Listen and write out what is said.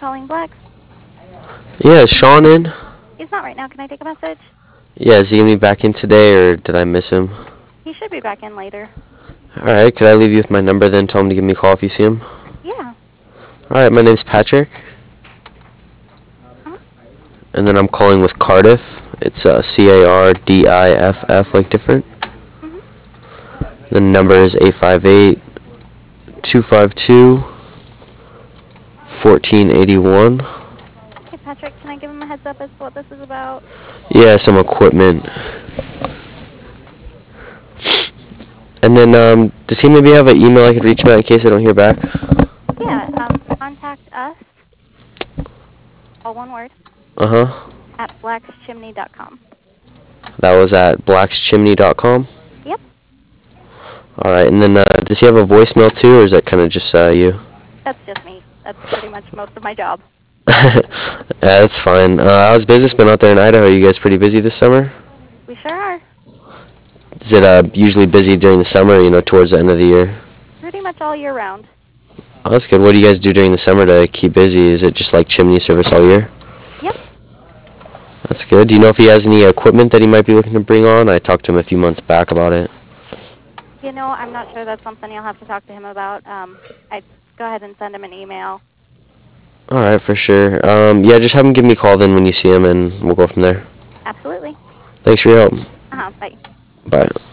calling Black. Yeah, is Sean in? He's not right now. Can I take a message? Yeah, is he gonna be back in today, or did I miss him? He should be back in later. Alright, could I leave you with my number then? Tell him to give me a call if you see him. Yeah. Alright, my name's Patrick. Uh-huh. And then I'm calling with Cardiff. It's Cardiff, like different. Mhm. The number is 858-252-1481. Hey, Patrick, can I give him a heads up as to what this is about? Yeah, some equipment. And then, does he maybe have an email I could reach him at in case I don't hear back? Yeah. Contact us, all one word, Uh-huh. at blackschimney.com. That was at blackschimney.com? Yep. Alright, and then, does he have a voicemail too, or is that kind of just, you? That's just me. That's pretty much most of my job. Yeah, that's fine. How's business been out there in Idaho? Are you guys pretty busy this summer? We sure are. Is it usually busy during the summer, towards the end of the year? Pretty much all year round. Oh, that's good. What do you guys do during the summer to keep busy? Is it just like chimney service all year? Yep. That's good. Do you know if he has any equipment that he might be looking to bring on? I talked to him a few months back about it. I'm not sure. That's something you'll have to talk to him about. I'd go ahead and send him an email. Alright, for sure. Yeah, just have him give me a call then when you see him, and we'll go from there. Absolutely. Thanks for your help. Bye. Bye.